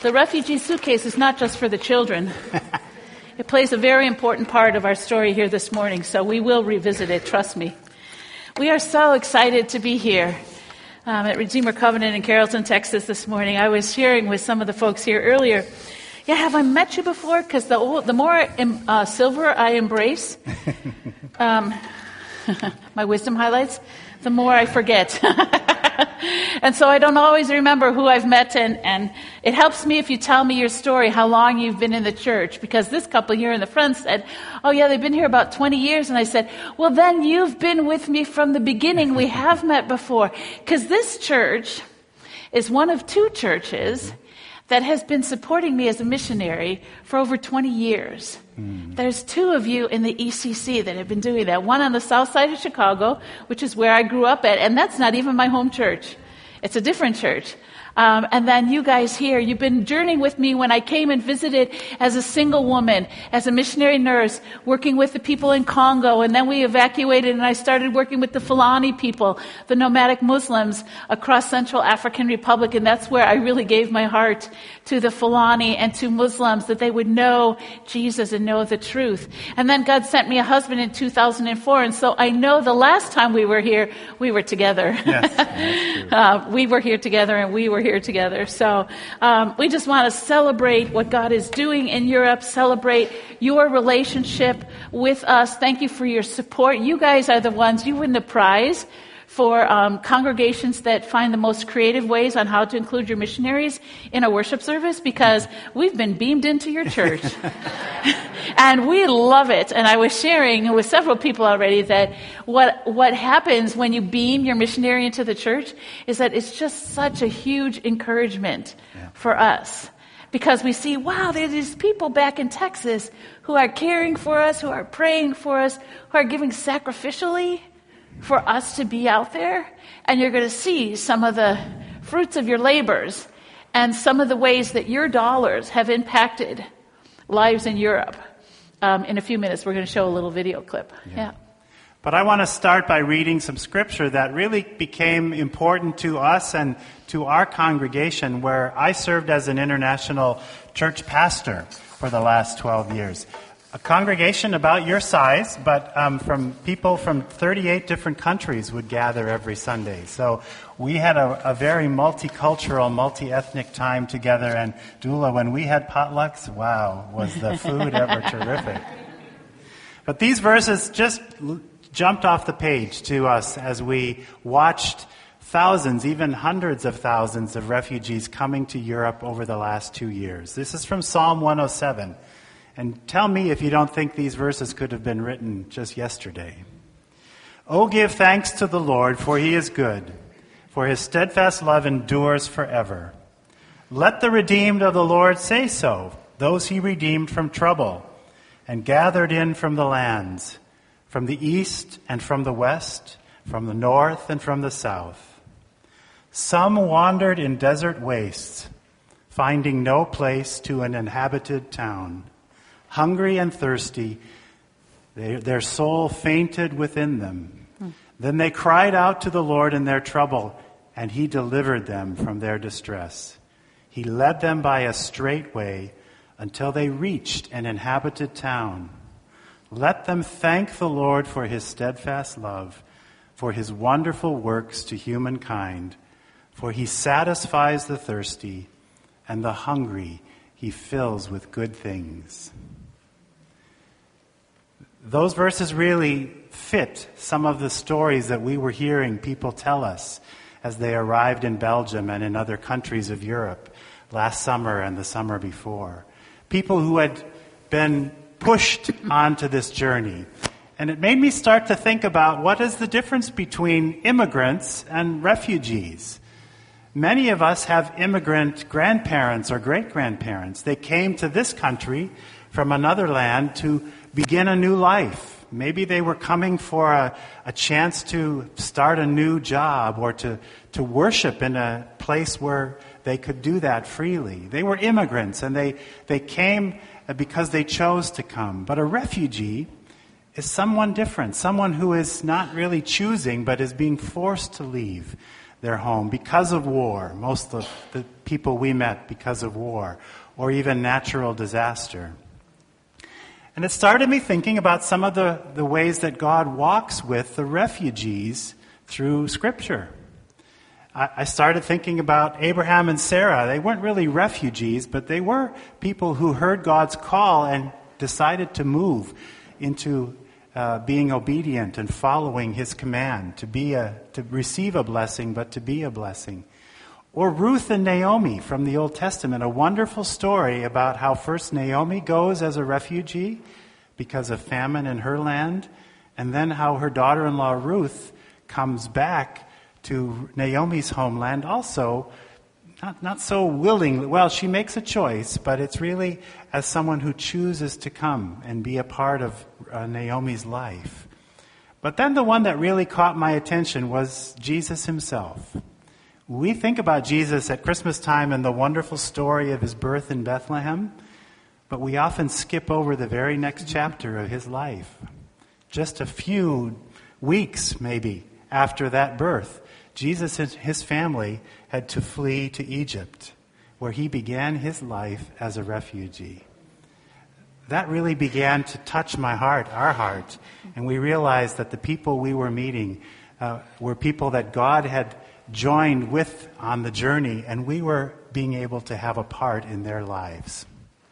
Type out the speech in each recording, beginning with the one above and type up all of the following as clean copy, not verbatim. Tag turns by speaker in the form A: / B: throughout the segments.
A: The refugee suitcase is not just for the children. It plays a very important part of our story here this morning, so we will revisit it, trust me. We are so excited to be here at Redeemer Covenant in Carrollton, Texas this morning. I was sharing with some of the folks here earlier. Yeah, have I met you before? Because the more silver I embrace, my wisdom highlights, the more I forget. And so I don't always remember who I've met, and it helps me if you tell me your story, how long you've been in the church, because this couple here in the front said, oh yeah, they've been here about 20 years, and I said, well then you've been with me from the beginning, we have met before, because this church is one of two churches that has been supporting me as a missionary for over 20 years. There's two of you in the ECC that have been doing that. One on the south side of Chicago, which is where I grew up at, and that's not even my home church. It's a different church. And then you guys here, you've been journeying with me when I came and visited as a single woman, as a missionary nurse, working with the people in Congo, and then we evacuated and I started working with the Fulani people, the nomadic Muslims across Central African Republic, and that's where I really gave my heart to the Fulani and to Muslims, that they would know Jesus and know the truth. And then God sent me a husband in 2004, and so I know the last time we were here, we were together.
B: Yes, that's true.
A: We were here together and we were here together. So we just want to celebrate what God is doing in Europe, celebrate your relationship with us. Thank you for your support. You guys are the ones, you win the prize for congregations that find the most creative ways on how to include your missionaries in a worship service, because we've been beamed into your church. And we love it. And I was sharing with several people already that what happens when you beam your missionary into the church is that it's just such a huge encouragement for us. Because we see, wow, there's these people back in Texas who are caring for us, who are praying for us, who are giving sacrificially for us to be out there. And you're going to see some of the fruits of your labors and some of the ways that your dollars have impacted lives in Europe. In a few minutes, we're going to show a little video clip. Yeah.
B: But I want to start by reading some scripture that really became important to us and to our congregation, where I served as an international church pastor for the last 12 years. A congregation about your size, but from people from 38 different countries would gather every Sunday. So we had a very multicultural, multi-ethnic time together. And Dula, when we had potlucks, wow, was the food ever terrific. But these verses just jumped off the page to us as we watched thousands, even hundreds of thousands of refugees coming to Europe over the last 2 years. This is from Psalm 107. And tell me if you don't think these verses could have been written just yesterday. Oh, give thanks to the Lord, for he is good, for his steadfast love endures forever. Let the redeemed of the Lord say so, those he redeemed from trouble and gathered in from the lands, from the east and from the west, from the north and from the south. Some wandered in desert wastes, finding no place to an inhabited town. Hungry and thirsty, their soul fainted within them. Then they cried out to the Lord in their trouble, and he delivered them from their distress. He led them by a straight way until they reached an inhabited town. Let them thank the Lord for his steadfast love, for his wonderful works to humankind, for he satisfies the thirsty, and the hungry he fills with good things. Those verses really fit some of the stories that we were hearing people tell us as they arrived in Belgium and in other countries of Europe last summer and the summer before. People who had been pushed onto this journey. And it made me start to think about what is the difference between immigrants and refugees. Many of us have immigrant grandparents or great-grandparents. They came to this country from another land to begin a new life. Maybe they were coming for a chance to start a new job or to worship in a place where they could do that freely. They were immigrants, and they came because they chose to come. But a refugee is someone different, someone who is not really choosing but is being forced to leave. their home because of war. Most of the people we met because of war, or even natural disaster. And it started me thinking about some of the ways that God walks with the refugees through Scripture. I started thinking about Abraham and Sarah. They weren't really refugees, but they were people who heard God's call and decided to move into being obedient and following His command to receive a blessing, but to be a blessing. Or Ruth and Naomi from the Old Testament, a wonderful story about how first Naomi goes as a refugee because of famine in her land, and then how her daughter-in-law Ruth comes back to Naomi's homeland also, not so willingly. Well, she makes a choice, but it's really as someone who chooses to come and be a part of Naomi's life. But then the one that really caught my attention was Jesus himself. We think about Jesus at Christmas time and the wonderful story of his birth in Bethlehem, but we often skip over the very next chapter of his life. Just a few weeks, maybe, after that birth, Jesus and his family had to flee to Egypt, where he began his life as a refugee. That really began to touch my heart, our heart, and we realized that the people we were meeting were people that God had joined with on the journey, and we were being able to have a part in their lives.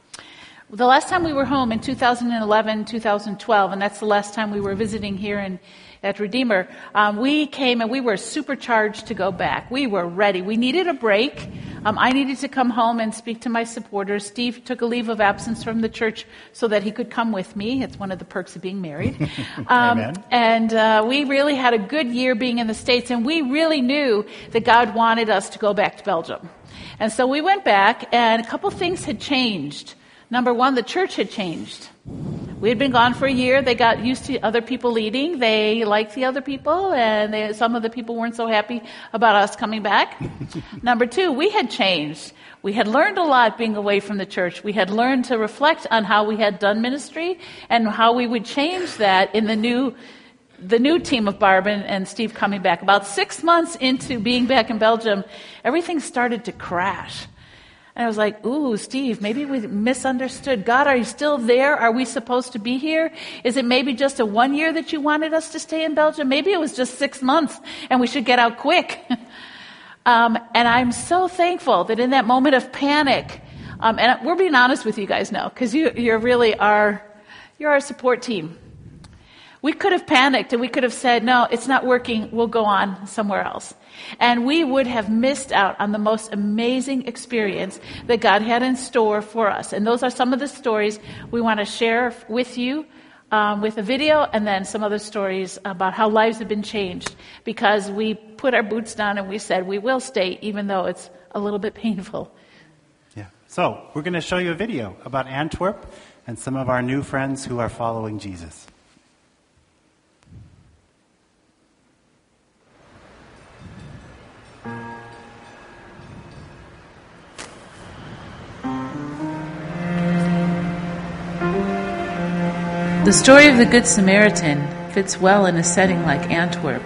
A: The last time we were home in 2011, 2012, and that's the last time we were visiting here at Redeemer, we came and we were supercharged to go back. We were ready. We needed a break. I needed to come home and speak to my supporters. Steve took a leave of absence from the church so that he could come with me. It's one of the perks of being married.
B: Amen.
A: And we really had a good year being in the States, and we really knew that God wanted us to go back to Belgium. And so we went back, and a couple things had changed. Number one, the church had changed. We had been gone for a year. They got used to other people leading. They liked the other people, and some of the people weren't so happy about us coming back. Number two, we had changed. We had learned a lot being away from the church. We had learned to reflect on how we had done ministry and how we would change that in the new team of Barb and Steve coming back. About 6 months into being back in Belgium, everything started to crash. And I was like, ooh, Steve, maybe we misunderstood. God, are you still there? Are we supposed to be here? Is it maybe just a 1 year that you wanted us to stay in Belgium? Maybe it was just 6 months and we should get out quick. And I'm so thankful that in that moment of panic, and we're being honest with you guys now, because you're really our support team. We could have panicked and we could have said, no, it's not working. We'll go on somewhere else. And we would have missed out on the most amazing experience that God had in store for us. And those are some of the stories we want to share with you with a video, and then some other stories about how lives have been changed because we put our boots down and we said we will stay even though it's a little bit painful.
B: Yeah. So we're going to show you a video about Antwerp and some of our new friends who are following Jesus.
A: The story of the Good Samaritan fits well in a setting like Antwerp.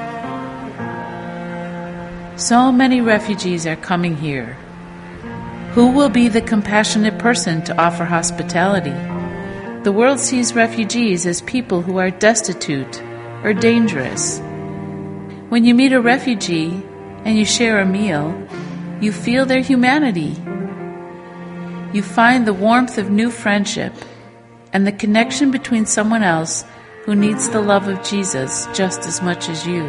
A: So many refugees are coming here. Who will be the compassionate person to offer hospitality? The world sees refugees as people who are destitute or dangerous. When you meet a refugee and you share a meal, you feel their humanity. You find the warmth of new friendship and the connection between someone else who needs the love of Jesus just as much as you.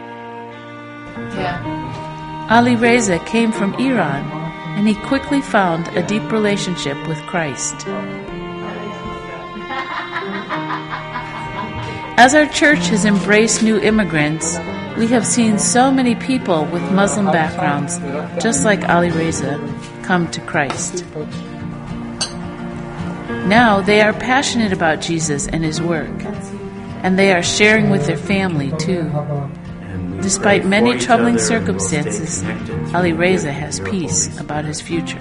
A: Yeah. Ali Reza came from Iran, and he quickly found a deep relationship with Christ. As our church has embraced new immigrants, we have seen so many people with Muslim backgrounds, just like Ali Reza, come to Christ. Now they are passionate about Jesus and his work, and they are sharing with their family too. Despite many troubling circumstances, Ali Reza has peace about his future.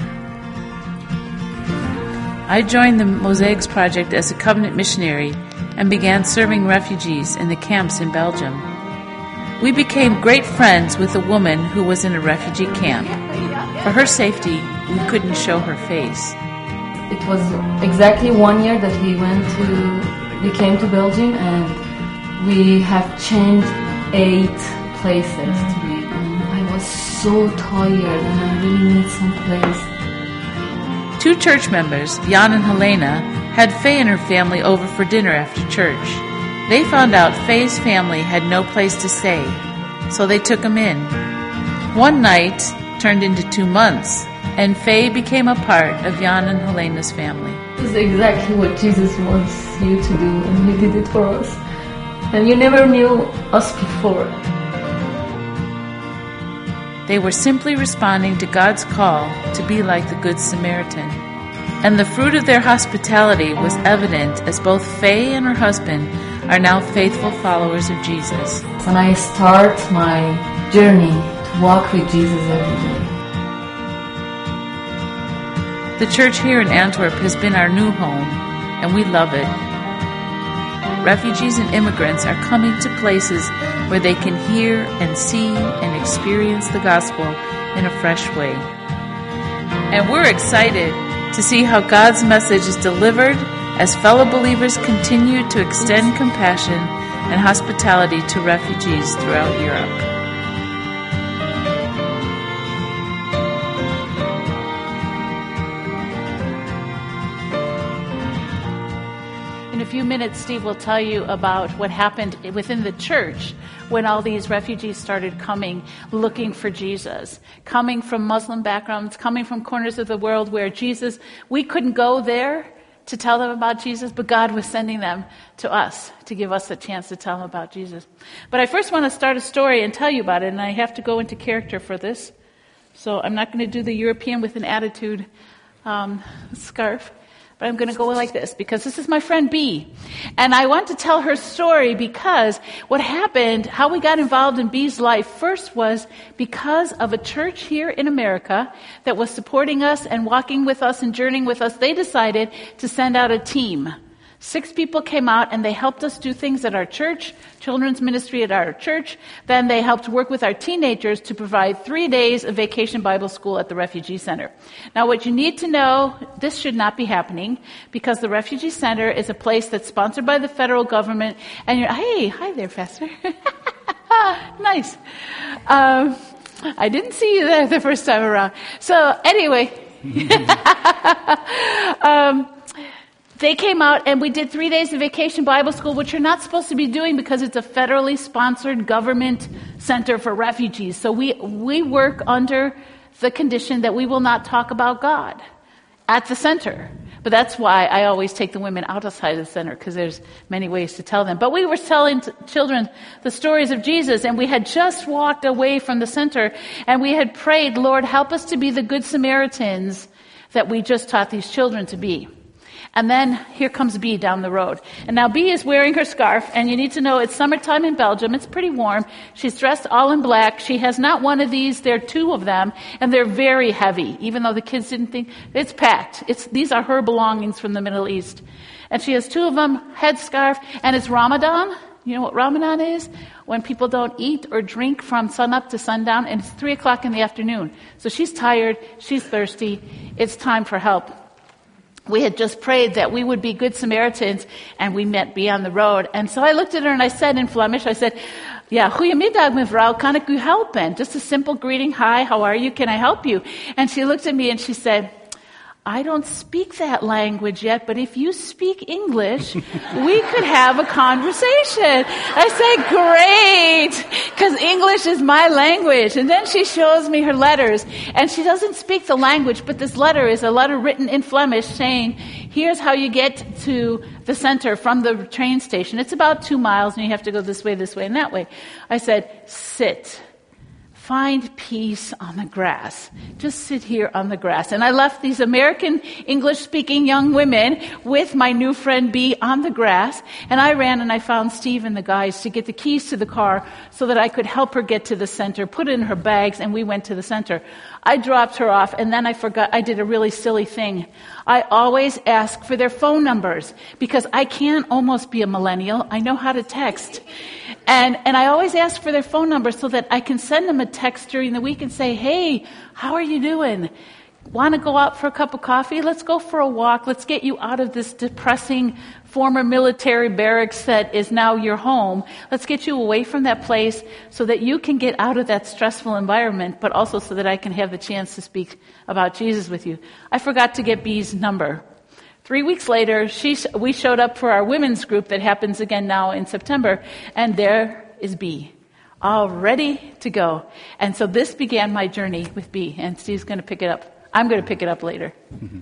A: I joined the Mosaics Project as a covenant missionary and began serving refugees in the camps in Belgium. We became great friends with a woman who was in a refugee camp. For her safety, we couldn't show her face.
C: It was exactly 1 year that we came to Belgium, and we have changed 8 places to be. And I was so tired, and I really need some place.
A: 2 church members, Jan and Helena, had Faye and her family over for dinner after church. They found out Faye's family had no place to stay, so they took them in. One night turned into 2 months, and Faye became a part of Jan and Helena's family.
C: This is exactly what Jesus wants you to do, and He did it for us. And you never knew us before.
A: They were simply responding to God's call to be like the Good Samaritan. And the fruit of their hospitality was evident as both Faye and her husband are now faithful followers of Jesus.
C: And I start my journey to walk with Jesus every day.
A: The church here in Antwerp has been our new home, and we love it. Refugees and immigrants are coming to places where they can hear and see and experience the gospel in a fresh way. And we're excited to see how God's message is delivered as fellow believers continue to extend compassion and hospitality to refugees throughout Europe. In a few minutes, Steve will tell you about what happened within the church when all these refugees started coming, looking for Jesus, coming from Muslim backgrounds, coming from corners of the world where Jesus, we couldn't go there to tell them about Jesus, but God was sending them to us to give us a chance to tell them about Jesus. But I first want to start a story and tell you about it, and I have to go into character for this. So I'm not going to do the European with an attitude scarf. But I'm going to go like this because this is my friend B. And I want to tell her story because what happened, how we got involved in B's life first was because of a church here in America that was supporting us and walking with us and journeying with us. They decided to send out a team. 6 people came out and they helped us do things at our church, children's ministry at our church. Then they helped work with our teenagers to provide 3 days of vacation Bible school at the refugee center. Now what you need to know, this should not be happening because the refugee center is a place that's sponsored by the federal government. And you're, hey, hi there, Pastor. Nice. I didn't see you there the first time around. So anyway, they came out and we did 3 days of vacation Bible school, which you're not supposed to be doing because it's a federally sponsored government center for refugees. So we work under the condition that we will not talk about God at the center. But that's why I always take the women outside of the center because there's many ways to tell them. But we were telling children the stories of Jesus, and we had just walked away from the center and we had prayed, Lord, help us to be the good Samaritans that we just taught these children to be. And then here comes B down the road. And now B is wearing her scarf, and you need to know it's summertime in Belgium. It's pretty warm. She's dressed all in black. She has not one of these. There are 2 of them, and they're very heavy, even though the kids didn't think. It's packed. These are her belongings from the Middle East. And she has 2 of them, headscarf, and it's Ramadan. You know what Ramadan is? When people don't eat or drink from sunup to sundown, and it's 3 o'clock in the afternoon. So she's tired. She's thirsty. It's time for help. We had just prayed that we would be good Samaritans, and we met B on the road. And so I looked at her and I said in Flemish, I said, ja, goedemiddag mevrouw, kan ik u helpen? Just a simple greeting, hi, how are you, can I help you? And she looked at me and she said, I don't speak that language yet, but if you speak English, we could have a conversation. I said, great, because English is my language. And then she shows me her letters, and she doesn't speak the language, but this letter is a letter written in Flemish saying, here's how you get to the center from the train station. It's about 2 miles, and you have to go this way, and that way. I said, sit. Find peace on the grass. Just sit here on the grass. And I left these American English-speaking young women with my new friend B on the grass. And I ran and I found Steve and the guys to get the keys to the car so that I could help her get to the center, put it in her bags, and we went to the center. I dropped her off, and then I forgot. I did a really silly thing. I always ask for their phone numbers because I can almost be a millennial. I know how to text. And I always ask for their phone number so that I can send them a text during the week and say, hey, how are you doing? Want to go out for a cup of coffee? Let's go for a walk. Let's get you out of this depressing former military barracks that is now your home. Let's get you away from that place so that you can get out of that stressful environment, but also so that I can have the chance to speak about Jesus with you. I forgot to get Bee's number. 3 weeks later, we showed up for our women's group that happens again now in September, and there is Bee, all ready to go. And so this began my journey with Bee, and Steve's going to pick it up. I'm going to pick it up later.
B: Mm-hmm.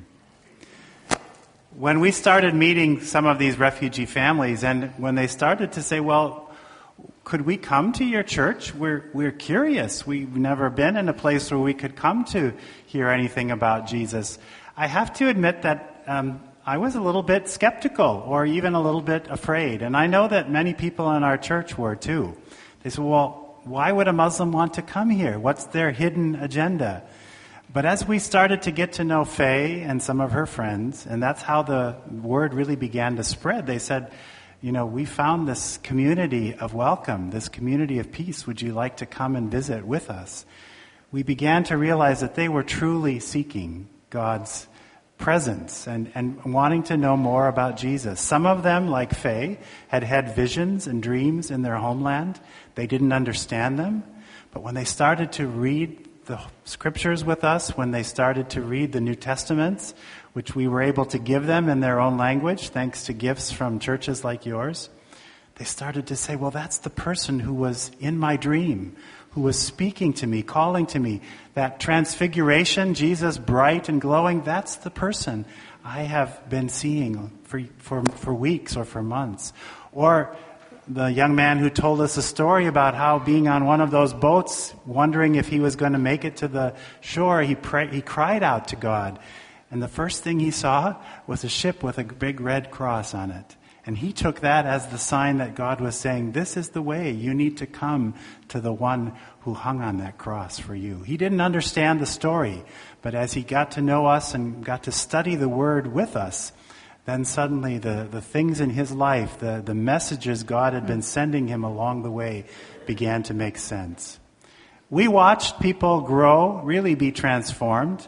B: When we started meeting some of these refugee families, and when they started to say, well, could we come to your church? We're curious. We've never been in a place where we could come to hear anything about Jesus. I have to admit that I was a little bit skeptical or even a little bit afraid. And I know that many people in our church were too. They said, well, why would a Muslim want to come here? What's their hidden agenda? But as we started to get to know Faye and some of her friends, and that's how the word really began to spread, they said, we found this community of welcome, this community of peace. Would you like to come and visit with us? We began to realize that they were truly seeking God's presence and wanting to know more about Jesus. Some of them, like Faye, had visions and dreams in their homeland. They didn't understand them. But when they started to read the scriptures with us, when they started to read the New Testaments, which we were able to give them in their own language, thanks to gifts from churches like yours, they started to say, well, that's the person who was in my dream, who was speaking to me, calling to me. That transfiguration, Jesus bright and glowing, that's the person I have been seeing for weeks or for months. Or the young man who told us a story about how being on one of those boats, wondering if he was going to make it to the shore, he cried out to God. And the first thing he saw was a ship with a big red cross on it. And he took that as the sign that God was saying, this is the way. You need to come to the one who hung on that cross for you. He didn't understand the story, but as he got to know us and got to study the Word with us, then suddenly the things in his life, the messages God had been sending him along the way began to make sense. We watched people grow, really be transformed.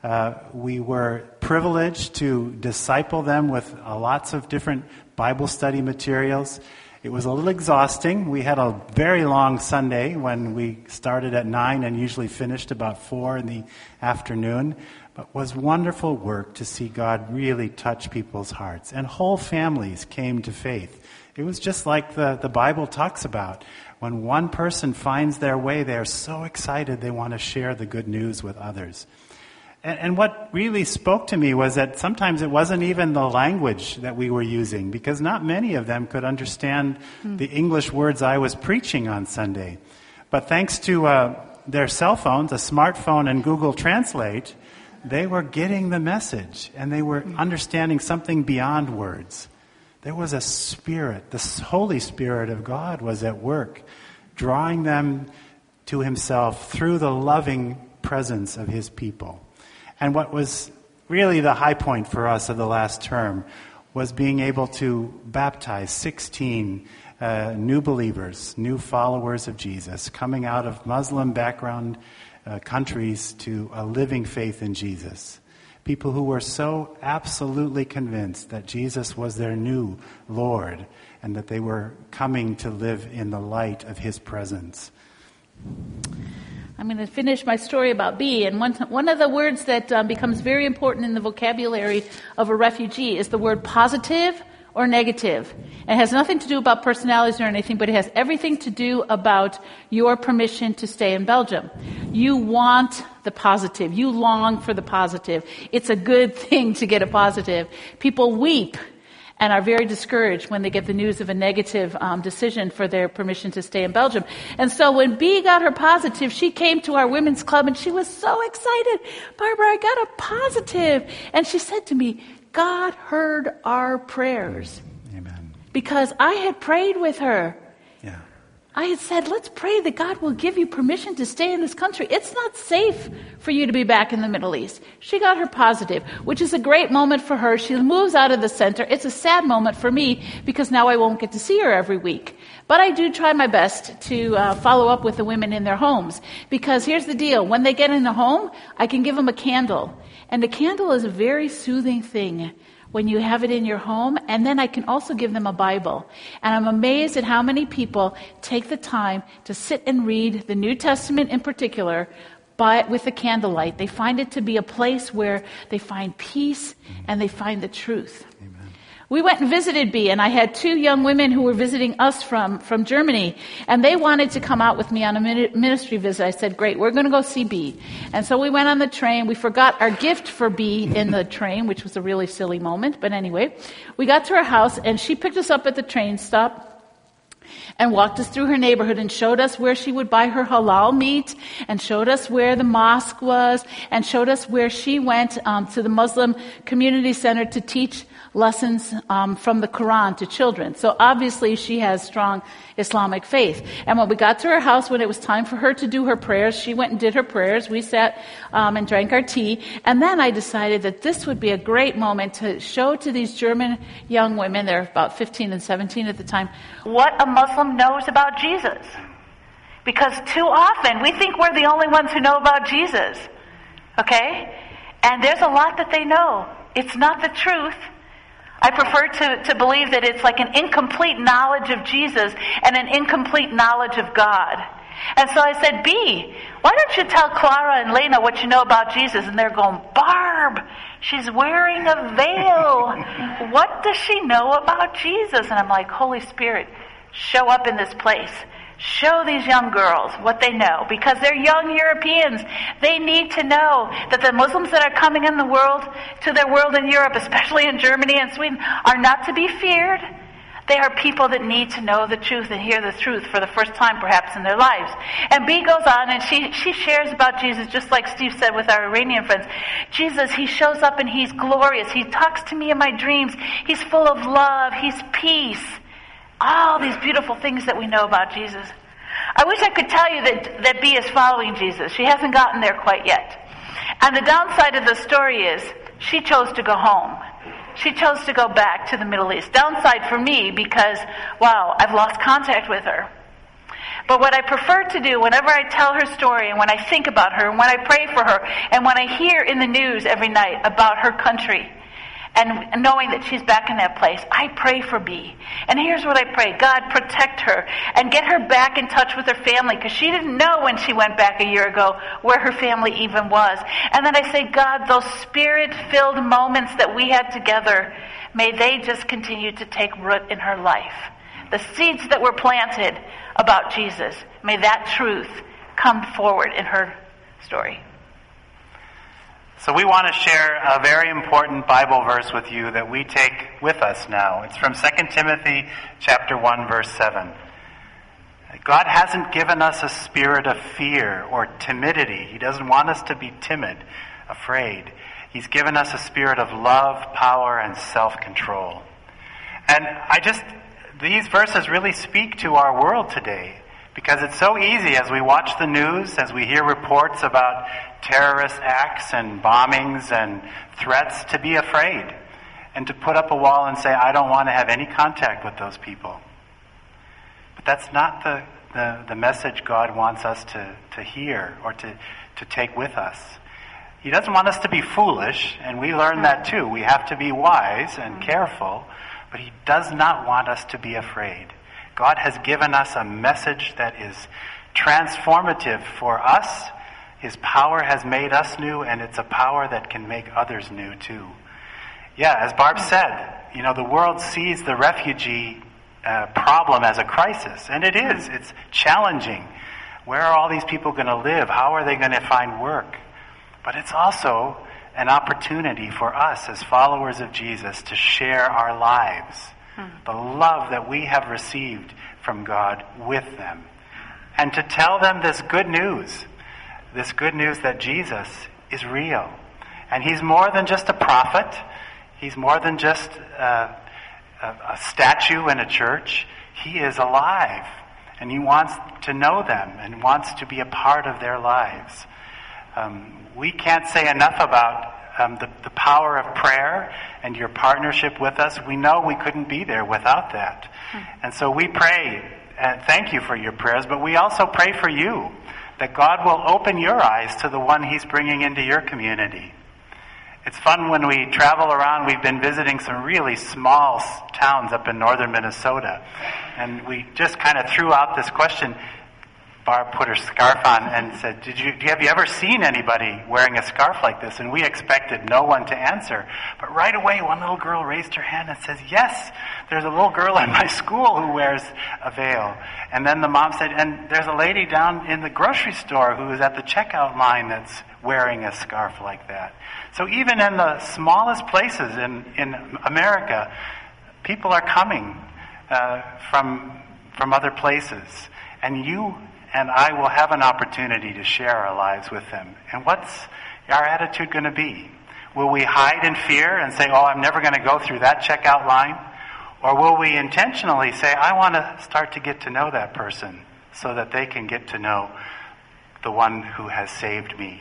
B: We were privileged to disciple them with lots of different Bible study materials. It was a little exhausting. We had a very long Sunday when we started at 9 and usually finished about 4 in the afternoon. But it was wonderful work to see God really touch people's hearts. And whole families came to faith. It was just like the Bible talks about. When one person finds their way, they're so excited they want to share the good news with others. And what really spoke to me was that sometimes it wasn't even the language that we were using, because not many of them could understand the English words I was preaching on Sunday. But thanks to their cell phones, a smartphone, and Google Translate, they were getting the message, and they were understanding something beyond words. There was a spirit, the Holy Spirit of God was at work, drawing them to himself through the loving presence of his people. And what was really the high point for us of the last term was being able to baptize 16 new believers, new followers of Jesus, coming out of Muslim background countries to a living faith in Jesus. People who were so absolutely convinced that Jesus was their new Lord and that they were coming to live in the light of his presence.
A: I'm going to finish my story about Bee, and one of the words that becomes very important in the vocabulary of a refugee is the word positive or negative. It has nothing to do about personalities or anything, but it has everything to do about your permission to stay in Belgium. You want the positive. You long for the positive. It's a good thing to get a positive. People weep and are very discouraged when they get the news of a negative decision for their permission to stay in Belgium. And so when Bee got her positive, she came to our women's club and she was so excited. Barbara, I got a positive. And she said to me, God heard our prayers.
B: Amen.
A: Because I had prayed with her.
B: Yeah.
A: I had said, let's pray that God will give you permission to stay in this country. It's not safe for you to be back in the Middle East. She got her positive, which is a great moment for her. She moves out of the center. It's a sad moment for me because now I won't get to see her every week. But I do try my best to follow up with the women in their homes, because here's the deal. When they get in the home, I can give them a candle. And the candle is a very soothing thing when you have it in your home. And then I can also give them a Bible. And I'm amazed at how many people take the time to sit and read the New Testament in particular with the candlelight. They find it to be a place where they find peace and they find the truth. Amen. We went and visited B, and I had 2 young women who were visiting us from Germany, and they wanted to come out with me on a ministry visit. I said, great, we're going to go see B. And so we went on the train. We forgot our gift for B in the train, which was a really silly moment. But anyway, we got to her house, and she picked us up at the train stop and walked us through her neighborhood and showed us where she would buy her halal meat, and showed us where the mosque was, and showed us where she went to the Muslim community center to teach lessons from the Quran to children. So obviously she has strong Islamic faith. And when we got to her house, when it was time for her to do her prayers, she went and did her prayers. We sat and drank our tea. And then I decided that this would be a great moment to show to these German young women, they're about 15 and 17 at the time, what a Muslim knows about Jesus. Because too often we think we're the only ones who know about Jesus. Okay? And there's a lot that they know. It's not the truth. I prefer to believe that it's like an incomplete knowledge of Jesus and an incomplete knowledge of God. And so I said, B, why don't you tell Clara and Lena what you know about Jesus? And they're going, Barb, she's wearing a veil. What does she know about Jesus? And I'm like, Holy Spirit, show up in this place. Show these young girls what they know, because they're young Europeans. They need to know that the Muslims that are coming in the world, to their world in Europe, especially in Germany and Sweden, are not to be feared. They are people that need to know the truth and hear the truth for the first time perhaps in their lives. And B goes on and she shares about Jesus, just like Steve said with our Iranian friends. Jesus, he shows up and he's glorious. He talks to me in my dreams. He's full of love. He's peace. All these beautiful things that we know about Jesus. I wish I could tell you that B is following Jesus. She hasn't gotten there quite yet. And the downside of the story is she chose to go home. She chose to go back to the Middle East. Downside for me because, wow, I've lost contact with her. But what I prefer to do whenever I tell her story and when I think about her and when I pray for her and when I hear in the news every night about her country, and knowing that she's back in that place, I pray for B. And here's what I pray. God, protect her and get her back in touch with her family, because she didn't know when she went back a year ago where her family even was. And then I say, God, those spirit-filled moments that we had together, may they just continue to take root in her life. The seeds that were planted about Jesus, may that truth come forward in her story.
B: So we want to share a very important Bible verse with you that we take with us now. It's from 2 Timothy chapter 1, verse 7. God hasn't given us a spirit of fear or timidity. He doesn't want us to be timid, afraid. He's given us a spirit of love, power, and self-control. And these verses really speak to our world today, because it's so easy as we watch the news, as we hear reports about terrorist acts and bombings and threats, to be afraid and to put up a wall and say, I don't want to have any contact with those people. But that's not the message God wants us to hear or to take with us. He doesn't want us to be foolish, and we learn that too. We have to be wise and careful, but he does not want us to be afraid. God has given us a message that is transformative for us. His power has made us new, and it's a power that can make others new too. Yeah, as Barb said, the world sees the refugee problem as a crisis, and it is. It's challenging. Where are all these people going to live? How are they going to find work? But it's also an opportunity for us as followers of Jesus to share our lives, the love that we have received from God with them, and to tell them this good news that Jesus is real. And he's more than just a prophet. He's more than just a statue in a church. He is alive, And he wants to know them and wants to be a part of their lives. We can't say enough about the power of prayer and your partnership with us. We know we couldn't be there without that. And so we pray, and thank you for your prayers, but we also pray for you, that God will open your eyes to the one he's bringing into your community. It's fun when we travel around. We've been visiting some really small towns up in northern Minnesota. And we just kind of threw out this question. Barb put her scarf on and said, have you ever seen anybody wearing a scarf like this? And we expected no one to answer. But right away, one little girl raised her hand and says, yes, there's a little girl in my school who wears a veil. And then the mom said, and there's a lady down in the grocery store who is at the checkout line that's wearing a scarf like that. So even in the smallest places in America, people are coming from other places. And you and I will have an opportunity to share our lives with them. And what's our attitude going to be? Will we hide in fear and say, I'm never going to go through that checkout line? Or will we intentionally say, I want to start to get to know that person so that they can get to know the one who has saved me?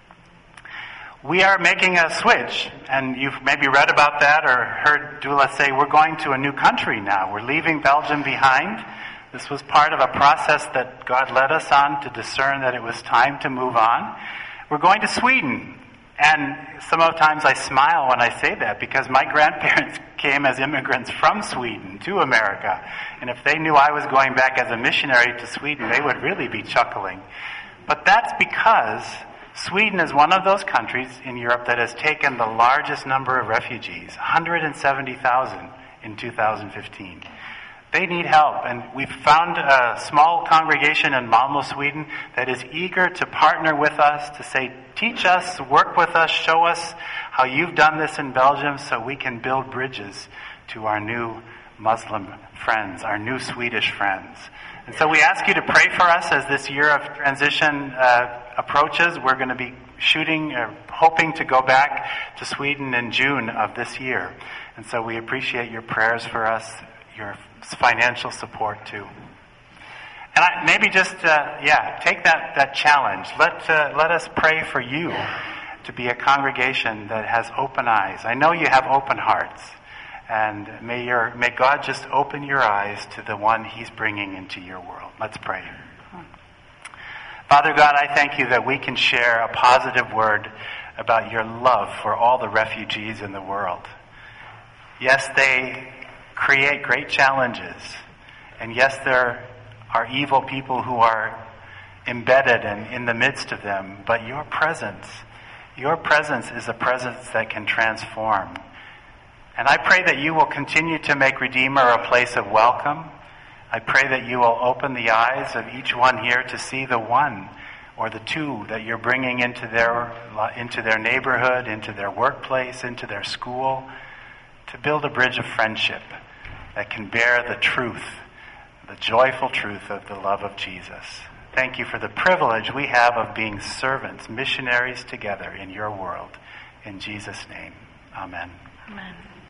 B: We are making a switch, and you've maybe read about that or heard Dula say, we're going to a new country now. We're leaving Belgium behind. This was part of a process that God led us on to discern that it was time to move on. We're going to Sweden. And sometimes I smile when I say that because my grandparents came as immigrants from Sweden to America. And if they knew I was going back as a missionary to Sweden, they would really be chuckling. But that's because Sweden is one of those countries in Europe that has taken the largest number of refugees, 170,000 in 2015. They need help, and we've found a small congregation in Malmö, Sweden, that is eager to partner with us, to say, teach us, work with us, show us how you've done this in Belgium so we can build bridges to our new Muslim friends, our new Swedish friends. And so we ask you to pray for us as this year of transition approaches. We're going to be hoping to go back to Sweden in June of this year. And so we appreciate your prayers for us, your financial support too. And maybe just take that challenge. Let us pray for you to be a congregation that has open eyes. I know you have open hearts, and may God just open your eyes to the one he's bringing into your world. Let's pray. Father God, I thank you that we can share a positive word about your love for all the refugees in the world. Yes, they create great challenges. And yes, there are evil people who are embedded and in the midst of them. But your presence is a presence that can transform. And I pray that you will continue to make Redeemer a place of welcome. I pray that you will open the eyes of each one here to see the one or the two that you're bringing into their neighborhood, into their workplace, into their school, to build a bridge of friendship that can bear the truth, the joyful truth of the love of Jesus. Thank you for the privilege we have of being servants, missionaries together in your world. In Jesus' name, amen.
A: Amen.